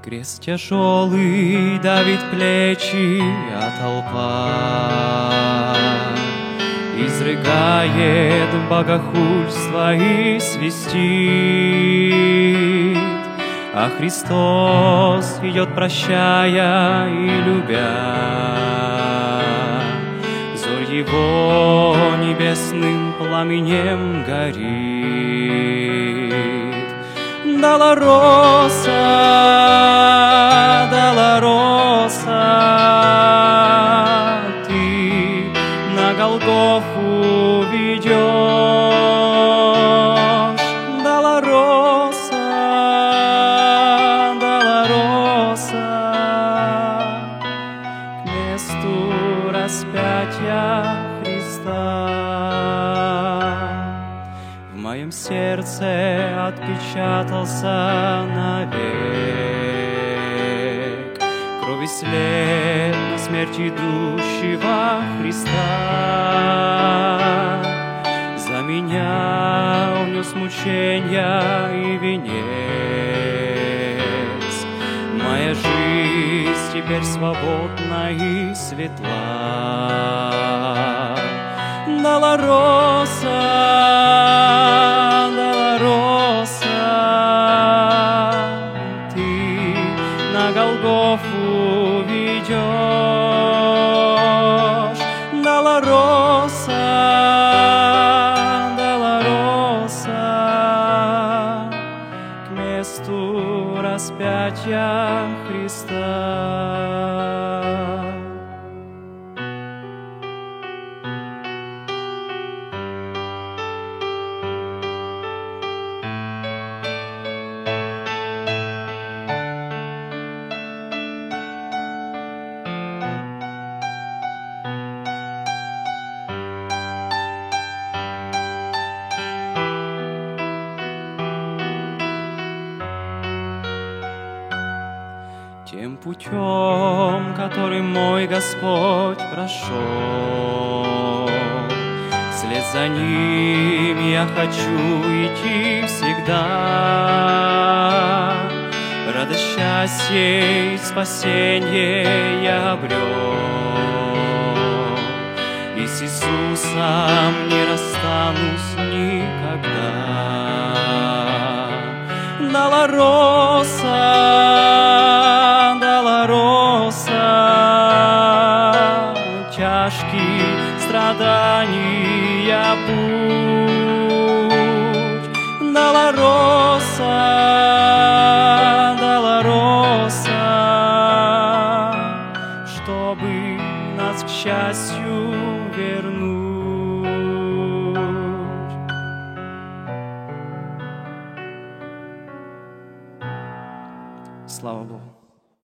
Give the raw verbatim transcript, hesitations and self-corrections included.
Крест тяжелый давит плечи, а толпа изрыгает богохульство и свистит, а Христос идет, прощая и любя. Зорь Его небесным пламенем горит. Долороса, Долороса, ты на Голгофу ведешь. Долороса, Долороса, к месту распятия Христа. В моем сердце отпечатался навек крови след на смерть идущего Христа. За меня унес мученья и венец. Моя жизнь теперь свободна и светла. Долороса, Долороса, ты на Голгофу ведешь. Долороса, Долороса, к месту распятия Христа. Тем путем, которым мой Господь прошел, вслед за Ним я хочу идти всегда. Радость, счастье и спасение я обрел, и с Иисусом не расстанусь никогда. Долороса, Долороса, тяжкий страдания путь. Долороса, Долороса, чтобы нас к счастью вернуть. Слава Богу.